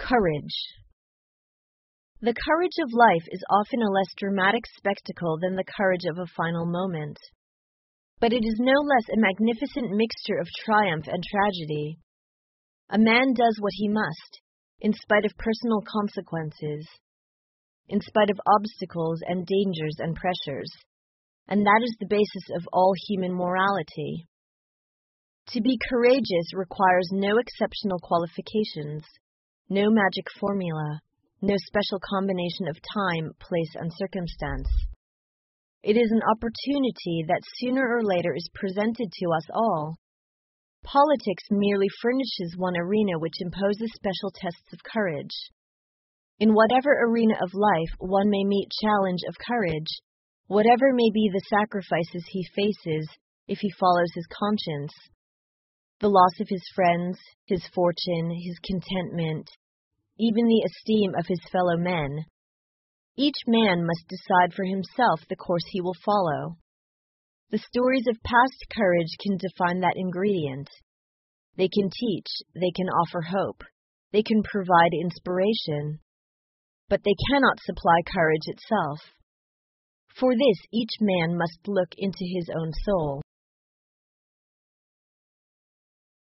Courage. The courage of life is often a less dramatic spectacle than the courage of a final moment. But it is no less a magnificent mixture of triumph and tragedy. A man does what he must, in spite of personal consequences, in spite of obstacles and dangers and pressures, and that is the basis of all human morality. To be courageous requires no exceptional qualifications, no magic formula, no special combination of time, place, and circumstance. It is an opportunity that sooner or later is presented to us all. Politics merely furnishes one arena which imposes special tests of courage. In whatever arena of life one may meet challenge of courage, whatever may be the sacrifices he faces if he follows his conscience, the loss of his friends, his fortune, his contentment, even the esteem of his fellow men. Each man must decide for himself the course he will follow. The stories of past courage can define that ingredient. They can teach, they can offer hope, they can provide inspiration, but they cannot supply courage itself. For this, each man must look into his own soul.